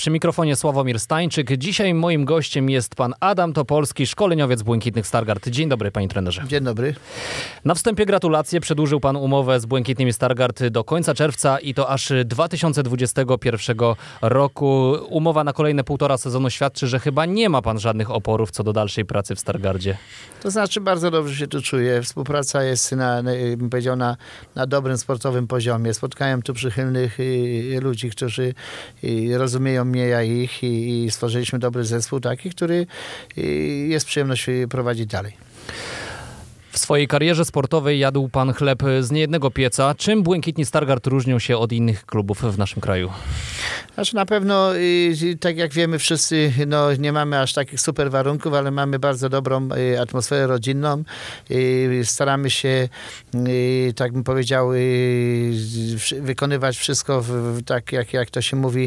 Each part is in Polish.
Przy mikrofonie Sławomir Stańczyk. Dzisiaj moim gościem jest pan Adam Topolski, szkoleniowiec Błękitnych Stargard. Dzień dobry, panie trenerze. Dzień dobry. Na wstępie gratulacje. Przedłużył pan umowę z Błękitnymi Stargard do końca czerwca i to aż 2021 roku. Umowa na kolejne 1,5 sezonu świadczy, że chyba nie ma pan żadnych oporów co do dalszej pracy w Stargardzie. To znaczy bardzo dobrze się tu czuję. Współpraca jest bym powiedział, na dobrym sportowym poziomie. Spotkałem tu przychylnych ludzi, którzy rozumieją mnie, ja ich i stworzyliśmy dobry zespół taki, który jest przyjemność prowadzić dalej. W swojej karierze sportowej jadł pan chleb z niejednego pieca. Czym Błękitni Stargard różnią się od innych klubów w naszym kraju? Znaczy na pewno, tak jak wiemy wszyscy, nie mamy aż takich super warunków, ale mamy bardzo dobrą atmosferę rodzinną. Staramy się, tak bym powiedział, wykonywać wszystko tak jak to się mówi,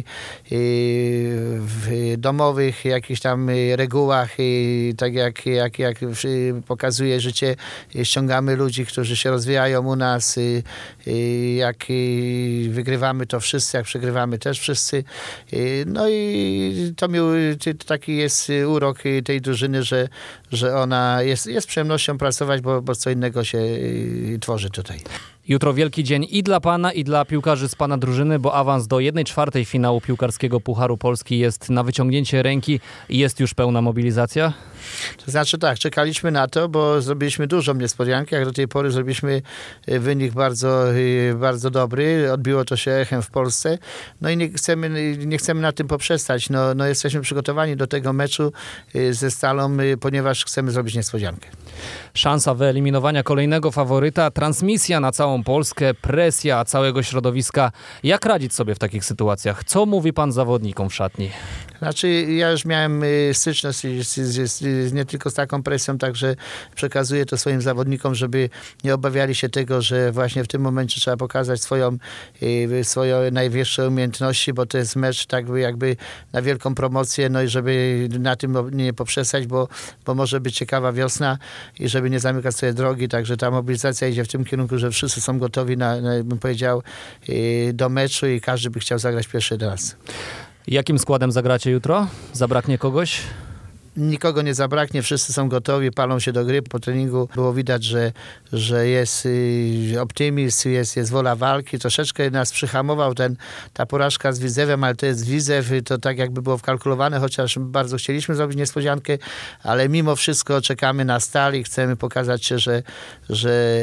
w domowych jakichś tam regułach, tak jak pokazuje życie. Ściągamy ludzi, którzy się rozwijają u nas. Jak wygrywamy, to wszyscy, jak przegrywamy, też wszyscy. No i to taki jest urok tej drużyny, że ona jest przyjemnością pracować, bo co innego się tworzy tutaj. Jutro wielki dzień i dla pana, i dla piłkarzy z pana drużyny, bo awans do 1/4 finału piłkarskiego Pucharu Polski jest na wyciągnięcie ręki i jest już pełna mobilizacja? To znaczy tak, czekaliśmy na to, bo zrobiliśmy dużą niespodziankę. Jak do tej pory zrobiliśmy wynik bardzo, bardzo dobry. Odbiło to się echem w Polsce. No i nie chcemy na tym poprzestać. No jesteśmy przygotowani do tego meczu ze Stalą, ponieważ chcemy zrobić niespodziankę. Szansa wyeliminowania kolejnego faworyta, transmisja na całą Polskę, presja całego środowiska. Jak radzić sobie w takich sytuacjach? Co mówi pan zawodnikom w szatni? Znaczy, ja już miałem styczność nie tylko z taką presją, także przekazuję to swoim zawodnikom, żeby nie obawiali się tego, że właśnie w tym momencie trzeba pokazać swoje najwyższe umiejętności, bo to jest mecz tak jakby na wielką promocję, no i żeby na tym nie poprzestać, bo może być ciekawa wiosna i żeby nie zamykać sobie drogi, także ta mobilizacja idzie w tym kierunku, że wszyscy są gotowi bym powiedział, do meczu i każdy by chciał zagrać pierwszy raz. Jakim składem zagracie jutro? Zabraknie kogoś? Nikogo nie zabraknie, wszyscy są gotowi, palą się do gry. Po treningu było widać, że jest optymizm, jest wola walki. Troszeczkę nas przyhamował ta porażka z Widzewem, ale to jest Widzew, to tak jakby było wkalkulowane, chociaż bardzo chcieliśmy zrobić niespodziankę, ale mimo wszystko czekamy na Stal i chcemy pokazać się, że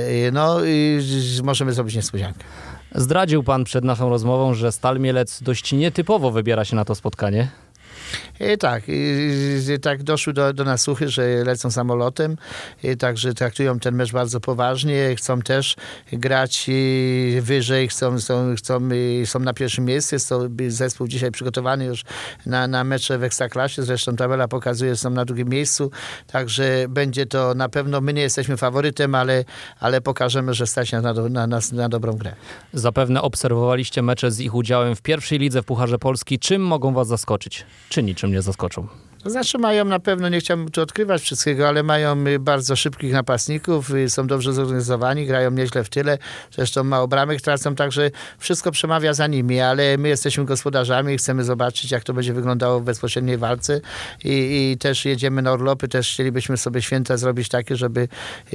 możemy zrobić niespodziankę. Zdradził pan przed naszą rozmową, że Stal Mielec dość nietypowo wybiera się na to spotkanie. Tak doszły do nas słuchy, że lecą samolotem, także traktują ten mecz bardzo poważnie, chcą też grać wyżej, są na pierwszym miejscu, jest to zespół dzisiaj przygotowany już na mecze w Ekstraklasie, zresztą tabela pokazuje, że są na drugim miejscu, także będzie to na pewno, my nie jesteśmy faworytem, ale pokażemy, że stać nas na dobrą grę. Zapewne obserwowaliście mecze z ich udziałem w pierwszej lidze w Pucharze Polski. Czym mogą was zaskoczyć? Czy niczym nie zaskoczą? To znaczy mają na pewno, nie chciałbym tu odkrywać wszystkiego, ale mają bardzo szybkich napastników, są dobrze zorganizowani, grają nieźle w tyle, zresztą mało bramek tracą, także wszystko przemawia za nimi, ale my jesteśmy gospodarzami i chcemy zobaczyć, jak to będzie wyglądało w bezpośredniej walce i też jedziemy na urlopy, też chcielibyśmy sobie święta zrobić takie, żeby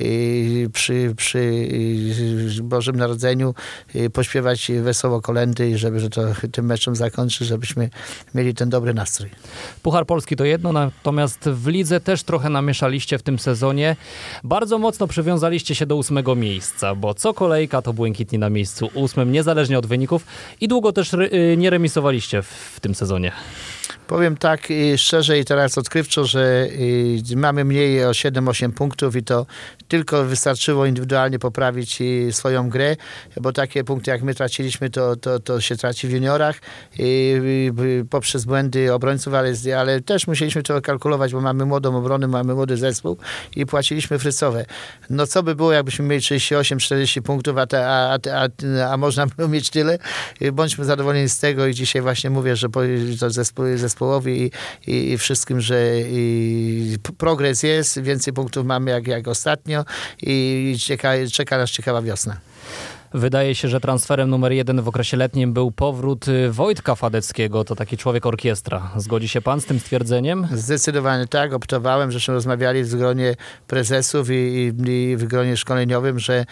przy Bożym Narodzeniu pośpiewać wesoło kolędy i żeby to tym meczem zakończyć, żebyśmy mieli ten dobry nastrój. Puchar Polski to jedno, natomiast w lidze też trochę namieszaliście w tym sezonie. Bardzo mocno przywiązaliście się do 8. miejsca, bo co kolejka to Błękitni na miejscu 8, niezależnie od wyników i długo też nie remisowaliście w tym sezonie. Powiem tak szczerze i teraz odkrywczo, że mamy mniej o 7-8 punktów i to tylko wystarczyło indywidualnie poprawić swoją grę, bo takie punkty jak my traciliśmy, to się traci w juniorach poprzez błędy obrońców, ale też musieliśmy to kalkulować, bo mamy młodą obronę, mamy młody zespół i płaciliśmy frycowe. No co by było, jakbyśmy mieli 38-40 punktów, a można było mieć tyle? Bądźmy zadowoleni z tego i dzisiaj właśnie mówię, że to zespołowi i wszystkim, że progres jest, więcej punktów mamy jak ostatnio i czeka nas ciekawa wiosna. Wydaje się, że transferem numer 1 w okresie letnim był powrót Wojtka Fadeckiego. To taki człowiek orkiestra. Zgodzi się pan z tym stwierdzeniem? Zdecydowanie tak, optowałem, żeśmy rozmawiali w gronie prezesów i w gronie szkoleniowym,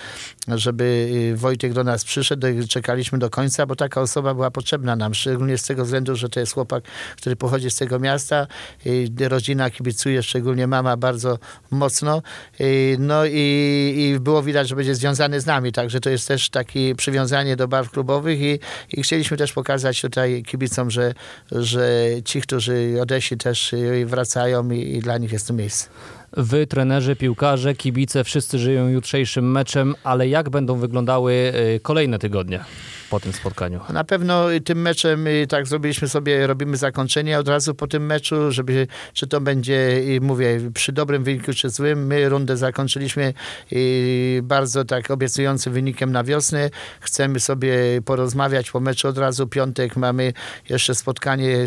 żeby Wojtek do nas przyszedł i czekaliśmy do końca, bo taka osoba była potrzebna nam, szczególnie z tego względu, że to jest chłopak, który pochodzi z tego miasta, rodzina kibicuje, szczególnie mama bardzo mocno, no i było widać, że będzie związany z nami, także to jest też takie przywiązanie do barw klubowych i chcieliśmy też pokazać tutaj kibicom, że ci, którzy odeszli, też wracają i dla nich jest to miejsce. Wy, trenerzy, piłkarze, kibice, wszyscy żyją jutrzejszym meczem, ale jak będą wyglądały kolejne tygodnie po tym spotkaniu? Na pewno tym meczem tak zrobiliśmy sobie, robimy zakończenie od razu po tym meczu, żeby, czy to będzie, mówię, przy dobrym wyniku, czy złym. My rundę zakończyliśmy bardzo tak obiecującym wynikiem na wiosnę. Chcemy sobie porozmawiać po meczu od razu. Piątek mamy jeszcze spotkanie,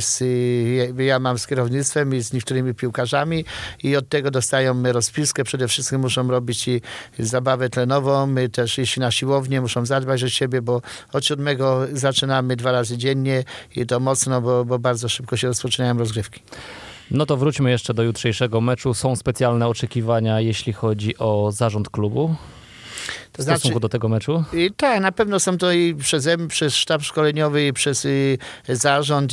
ja mam z kierownictwem i z niektórymi piłkarzami i od tego dostają rozpiskę. Przede wszystkim muszą robić i zabawę tlenową. My też, jeśli na siłownię, muszą zadbać o siebie, bo od 7 zaczynamy 2 razy dziennie i to mocno, bo bardzo szybko się rozpoczynają rozgrywki. No to wróćmy jeszcze do jutrzejszego meczu. Są specjalne oczekiwania, jeśli chodzi o zarząd klubu? W stosunku do tego meczu? Tak, na pewno są to i przeze mnie, przez sztab szkoleniowy, i przez zarząd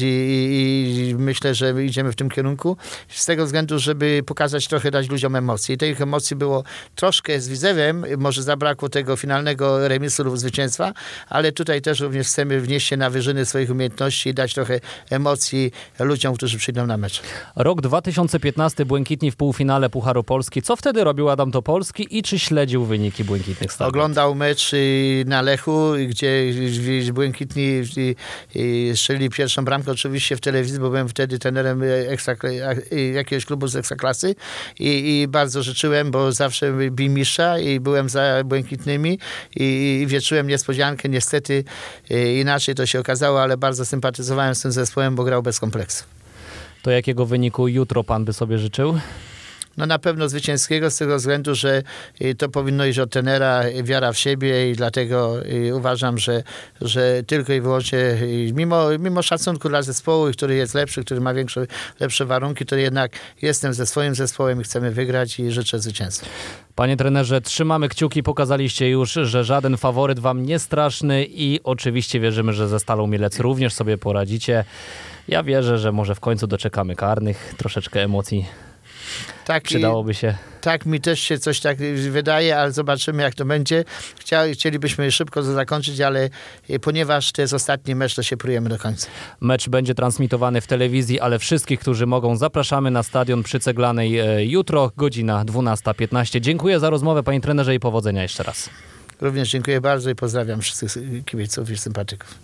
i myślę, że idziemy w tym kierunku. Z tego względu, żeby pokazać trochę, dać ludziom emocji. I tych emocji było troszkę z Widzewem, może zabrakło tego finalnego remisu lub zwycięstwa, ale tutaj też również chcemy wnieść się na wyżyny swoich umiejętności i dać trochę emocji ludziom, którzy przyjdą na mecz. Rok 2015, Błękitni w półfinale Pucharu Polski. Co wtedy robił Adam Topolski i czy śledził wyniki Błękitnych Stawów? Oglądał mecz na Lechu, gdzie Błękitni strzelili pierwszą bramkę, oczywiście w telewizji, bo byłem wtedy trenerem jakiegoś klubu z Ekstraklasy i bardzo życzyłem, bo zawsze bił mistrza i byłem za Błękitnymi i wieczyłem niespodziankę. Niestety inaczej to się okazało, ale bardzo sympatyzowałem z tym zespołem, bo grał bez kompleksu. To jakiego wyniku jutro pan by sobie życzył? No na pewno zwycięskiego z tego względu, że to powinno iść od trenera, wiara w siebie i dlatego uważam, że tylko i wyłącznie mimo szacunku dla zespołu, który jest lepszy, który ma lepsze warunki, to jednak jestem ze swoim zespołem i chcemy wygrać i życzę zwycięstwa. Panie trenerze, trzymamy kciuki, pokazaliście już, że żaden faworyt wam nie straszny i oczywiście wierzymy, że ze Stalą Mielec również sobie poradzicie. Ja wierzę, że może w końcu doczekamy karnych, troszeczkę emocji. Tak, przydałoby się. Tak, mi też się coś tak wydaje, ale zobaczymy, jak to będzie. Chcielibyśmy szybko to zakończyć, ale ponieważ to jest ostatni mecz, to się prujemy do końca. Mecz będzie transmitowany w telewizji, ale wszystkich, którzy mogą, zapraszamy na stadion przy Ceglanej jutro, godzina 12:15. Dziękuję za rozmowę, panie trenerze, i powodzenia jeszcze raz. Również dziękuję bardzo i pozdrawiam wszystkich kibiców i sympatyków.